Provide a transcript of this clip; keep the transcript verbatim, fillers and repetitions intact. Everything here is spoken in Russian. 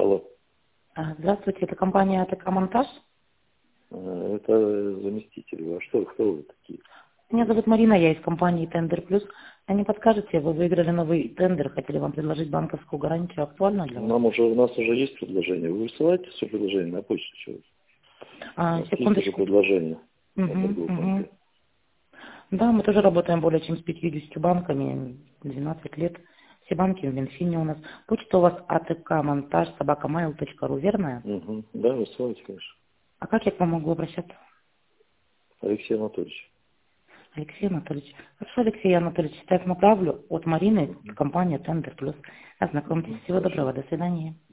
Алло. А, Здравствуйте, это компания АТК «Монтаж». Э, Это заместитель. А что, кто вы такие? Меня зовут Марина, я из компании «Тендер Плюс». А не подскажете, вы выиграли новый тендер, хотели вам предложить банковскую гарантию. Актуально для вас? Нам уже, у нас уже есть предложение. Вы высылаете все предложения на почту? Что? У А, нас есть уже секундочку. предложение от Угу, другого угу. банка. Да, мы тоже работаем более чем с пятьюдесятью банками, двенадцать лет. Все банки в Минфине у нас. Почта у вас аткмонтаж собака mail точка ру, верная? Угу. Да, высылайте, конечно. А как я к вам могу обращаться? Алексей Анатольевич. Алексей Анатольевич. Хорошо, Алексей Анатольевич, так направлю от Марины, Угу. компания «Тендер Плюс». Ознакомьтесь. Угу. Всего Хорошо. доброго. До свидания.